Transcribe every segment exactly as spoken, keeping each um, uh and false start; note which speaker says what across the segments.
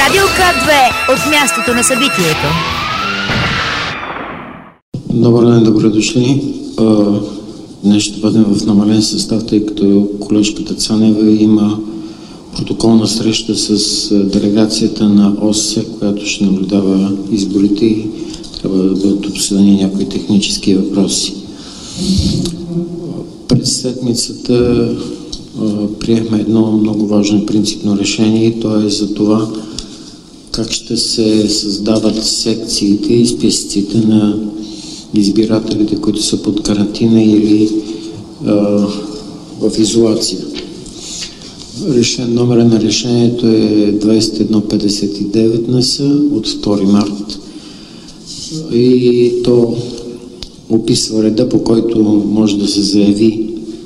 Speaker 1: Радио К две от мястото на събитието.
Speaker 2: Добър ден, добре дошли. Днес ще бъдем в намален състав, тъй като колежката Цанева има протоколна среща с делегацията на О С С Е, която ще наблюдава изборите и трябва да бъдат обсъдени някои технически въпроси. През седмицата приехме едно много важно принципно решение и то е за това как ще се създават секциите и списъците на избирателите, които са под карантина или а, в изолация. Решен, номера на решението е двайсет и едно петдесет и девет Н С от втори март и то описва реда, по който може да се заяви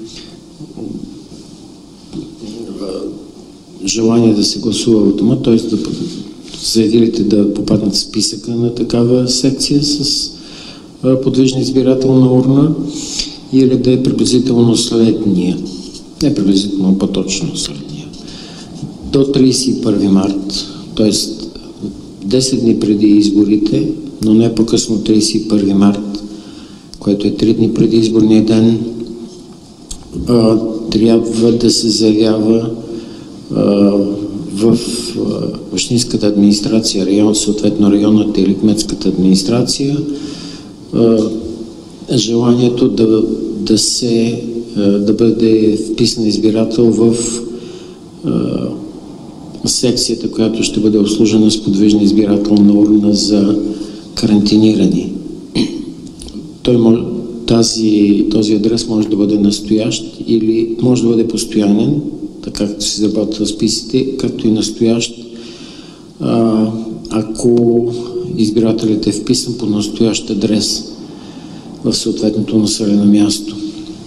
Speaker 2: желание да се гласува от дома, т.е. да заявилите да попаднат в списъка на такава секция с подвижна избирателна урна и реда е приблизително следния. Не приблизително, по-точно следния. До трийсет и първи март, т.е. десет дни преди изборите, но не по-късно трийсет и първи март, което е три дни преди изборния ден, а, трябва да се заявява а, в а, общинската администрация, район, съответно районната или кметската администрация, а, желанието да, да се а, да бъде вписан избирател в а, секцията, която ще бъде обслужена с подвижна избирателна урна за карантинирани. Той може, тази, този адрес може да бъде настоящ или може да бъде постоянен, така както се изработват списъците, както и настоящ, а, ако избирателят е вписан по настоящ адрес в съответното населено място.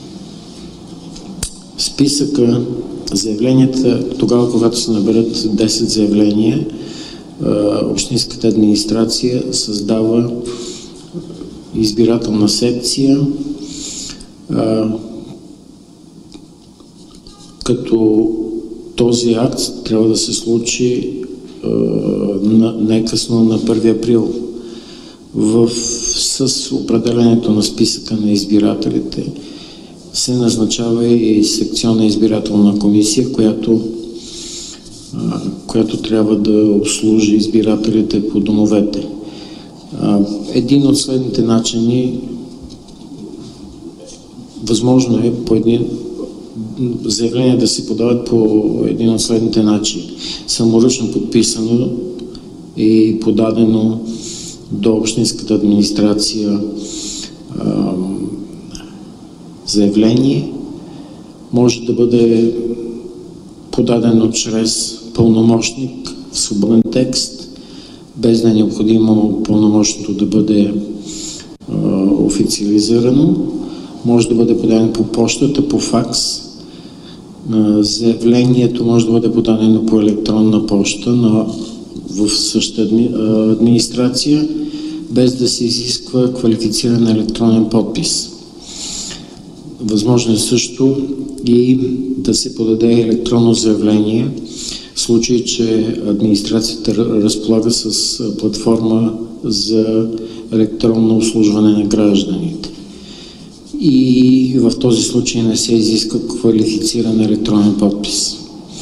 Speaker 2: Списъка, заявленията, тогава когато се наберат десет заявления, а, общинската администрация създава избирателна секция, а, като този акт трябва да се случи а, на, най-късно на първи април. В, с определението на списъка на избирателите се назначава и секционна избирателна комисия, която, а, която трябва да обслужи избирателите по домовете. Един от следните начини, възможно е по един заявление да се подават по един от следните начини. Саморъчно подписано и подадено до общинската администрация а, заявление може да бъде подадено чрез пълномощник в свободен текст, без да е необходимо пълномощното да бъде а, официализирано. Може да бъде подадено по почтата, по факс. А, заявлението може да бъде подадено по електронна почта на, в същата адми, а, администрация, без да се изисква квалифициран електронен подпис. Възможно е също и да се подаде електронно заявление, в случай, че администрацията разполага с платформа за електронно обслужване на гражданите. И в този случай не се изиска квалифициран електронен подпис.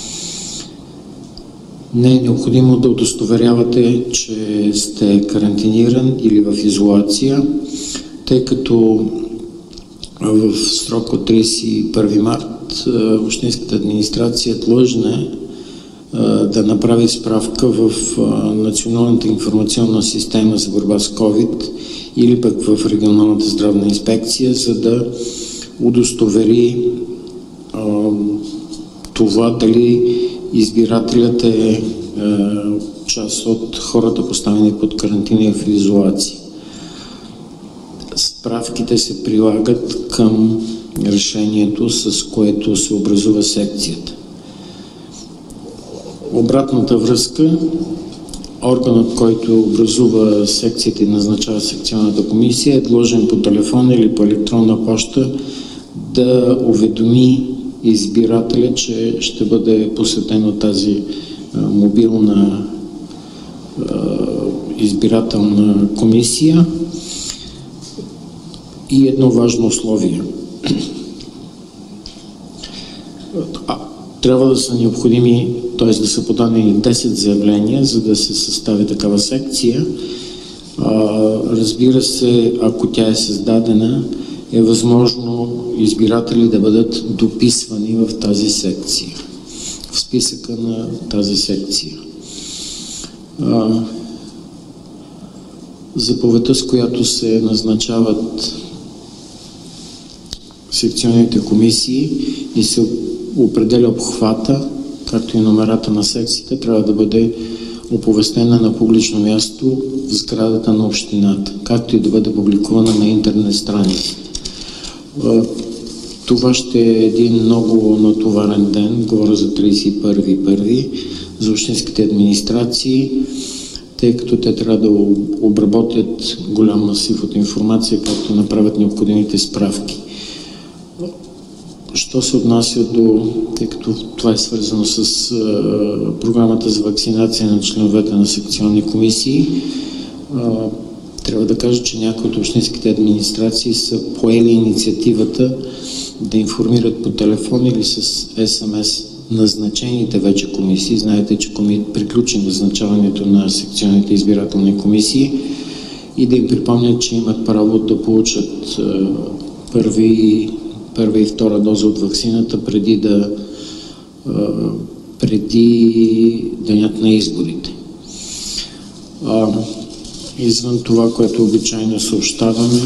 Speaker 2: Не е необходимо да удостоверявате, че сте карантиниран или в изолация, тъй като в срок от трийсет и първи март общинската администрация е длъжна да направи справка в Националната информационна система за борба с ковид или пък в регионалната здравна инспекция, за да удостовери а, това дали избирателят е а, част от хората, поставени под карантина и в изолация. Справките се прилагат към решението, с което се образува секцията. Обратната връзка, органът, който образува секцията и назначава секционната комисия, е длъжен по телефон или по електронна поща да уведоми избирателя, че ще бъде посетена тази мобилна избирателна комисия и едно важно условие. А, трябва да са необходими, т.е. да са подадени десет заявления, за да се състави такава секция. А, разбира се, ако тя е създадена, е възможно избиратели да бъдат дописвани в тази секция, в списъка на тази секция. А, заповедта, с която се назначават секционните комисии и се определя обхвата, както и номерата на секциите, трябва да бъде оповестена на публично място в сградата на общината, както и да бъде публикувана на интернет страница. Това ще е един много натоварен ден, говоря за тридесет и първи първи, за общинските администрации, тъй като те трябва да обработят голям масив от информация, както направят необходимите справки. Що се отнася до, тъй като това е свързано с а, програмата за вакцинация на членовете на секционни комисии, а, трябва да кажа, че някои от общинските администрации са поели инициативата да информират по телефон или с ес ем ес назначените вече комисии. Знаете, че коми... приключи назначаването на секционните избирателни комисии и да им припомнят, че имат право да получат а, първи първа и втора доза от ваксината преди да а, преди денят на изборите. А, извън това, което обичайно съобщаваме,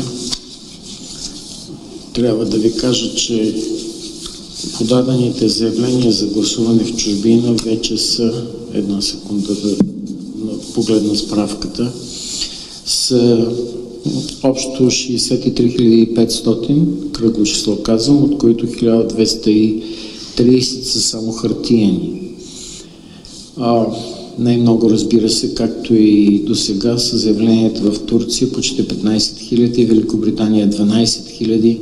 Speaker 2: трябва да ви кажа, че подадените заявления за гласуване в чужбина вече са, една секунда да погледна справката, са общо шейсет и три хиляди и петстотин, кръгло число казвам, от които хиляда двеста и тридесет са само хартиени. А, най-много, разбира се, както и до сега, са заявленията в Турция почти петнайсет хиляди, Великобритания дванайсет хиляди,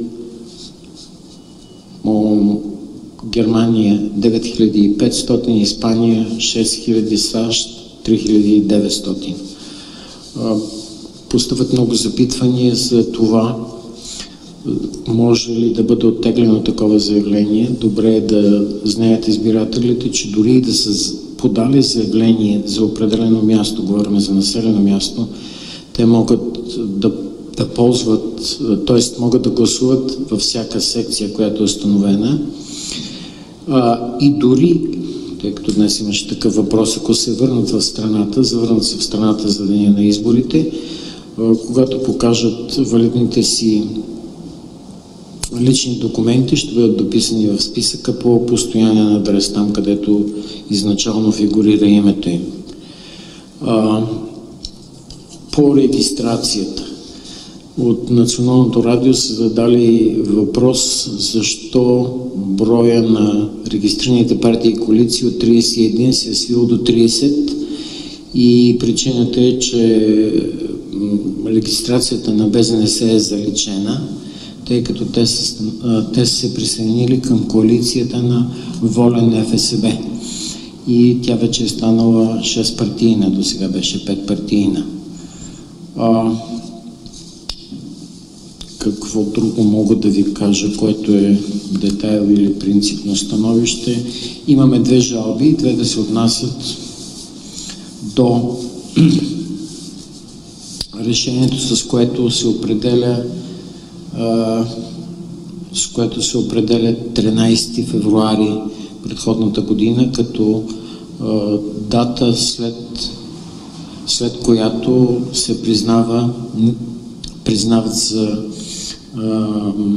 Speaker 2: Германия девет хиляди и петстотин, Испания шест хиляди, САЩ три хиляди и деветстотин. Поставят много запитвания за това, може ли да бъде оттеглено такова заявление. Добре е да знаят избирателите, че дори и да са подали заявление за определено място, говорим за населено място, те могат да, да ползват, т.е. могат да гласуват във всяка секция, която е установена. А, и дори, тъй като днес имаше такъв въпрос, ако се върнат в страната, завърнат се в страната за деня на изборите, когато покажат валидните си лични документи, ще бъдат дописани в списъка по постоянен адрес, там където изначално фигурира името им. А, по регистрацията. От Националното радио са задали въпрос защо броя на регистрираните партии и коалиции от трийсет и един се е свил до трийсет, и причината е, че регистрацията на Бе Зе Не Се е заличена, тъй като те са, те са се присъединили към коалицията на Волен Еф Ес Бе и тя вече е станала шест партийна, до сега беше пет партийна. А, какво друго мога да ви кажа, което е детайл или принципно становище? Имаме две жалби, две да се отнасят до решението, с което се определя а, с което се определя тринайсети февруари предходната година като а, дата след, след която се признава признават за а,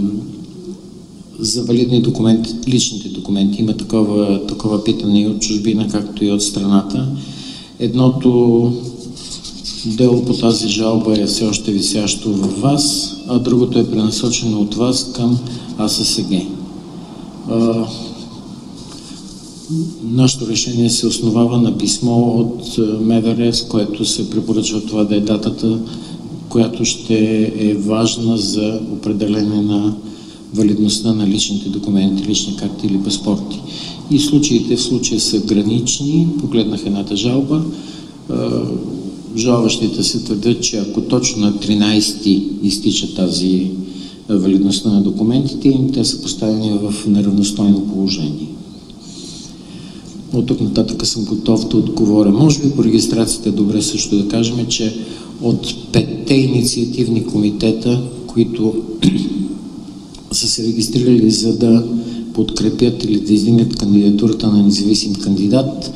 Speaker 2: за валидни документи, личните документи. Има такова, такова питане и от чужбина, както и от страната. Едното дело по тази жалба е все още висящо във вас, а другото е пренасочено от вас към А С С Г. А, нашето решение се основава на писмо от М В Р, с което се препоръчва това да е датата, която ще е важна за определене на валидността на личните документи, лични карти или паспорти. И случаите в случая са гранични. Погледнах едната жалба. жалващите се твърдят, че ако точно на тринайсети изтича тази валидността на документите им, те са поставени в неравностойно положение. От тук нататък съм готов да отговоря. Може би по регистрацията е добре също да кажем, че от петте инициативни комитета, които са се регистрирали за да подкрепят или да издигнат кандидатурата на независим кандидат,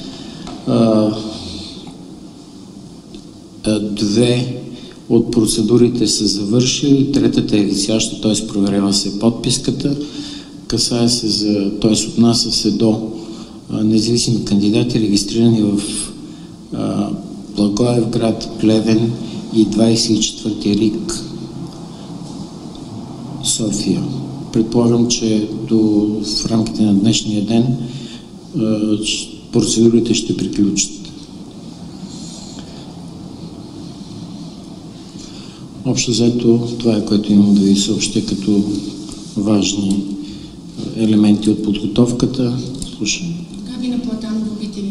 Speaker 2: две от процедурите са завършили, третата е висяща, т.е. проверява се подписката, касае се за, т.е. отнася се до независими кандидати, регистрирани в а, Благоевград, Плевен и двайсет и четвърти РИК, София. Предполагам, че до, в рамките на днешния ден а, процедурите ще приключат. Общо взето, това е, което имам да ви съобщя като важни елементи от подготовката. Слушам.
Speaker 3: Габи Платанов, обители.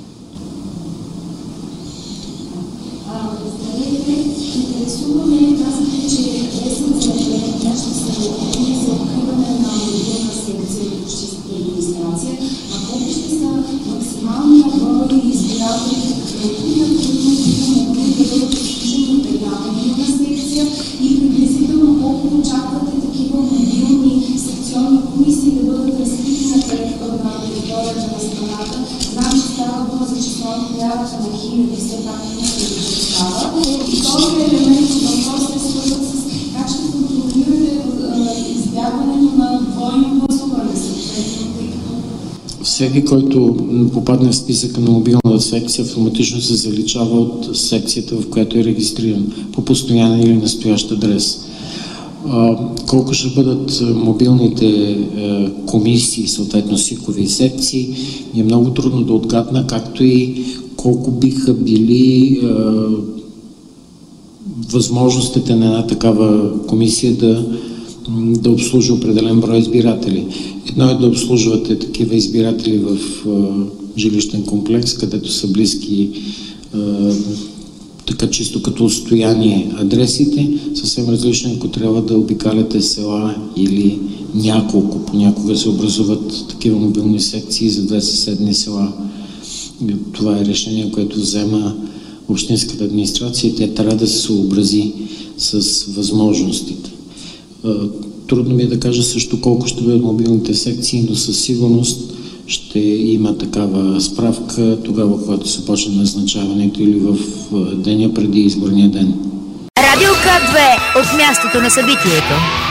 Speaker 4: Здравейте, интересуваме, казахте, че лесен за заявления ще се необходими за откриване на мобилна секция в общинската администрация, а колко ще са максималния брой избиратели, които биха могли да бъдат изключени от една мобилна секция и приблизително колко очаквате такива мобилни секционни комисии да бъдат разкрити на територията на страната. Знам, че става дума за числото порядъка на хиляди, все пак не се става. И този елемент от въпроса е свързан с как ще контролирате избягването на двойно гласуване.
Speaker 2: Всеки, който попадне в списъка на мобилната секция, автоматично се заличава от секцията, в която е регистриран, по постоянен или настоящ адрес. Колко ще бъдат мобилните комисии, съответно СИК-ови секции, е много трудно да отгадна, както и колко биха били възможностите на една такава комисия да, да обслужва определен брой избиратели. Едно е да обслужвате такива избиратели в жилищен комплекс, където са близки така чисто като отстояние адресите, съвсем различно, ако трябва да обикаляте села или няколко, понякога се образуват такива мобилни секции за две съседни села. Това е решение, което взема общинската администрация и тя трябва да се съобрази с възможностите. Трудно ми е да кажа също колко ще бъдат мобилните секции, но със сигурност ще има такава справка тогава, когато се почне назначаването или в деня преди изборния ден.
Speaker 1: Радио К две от мястото на събитието.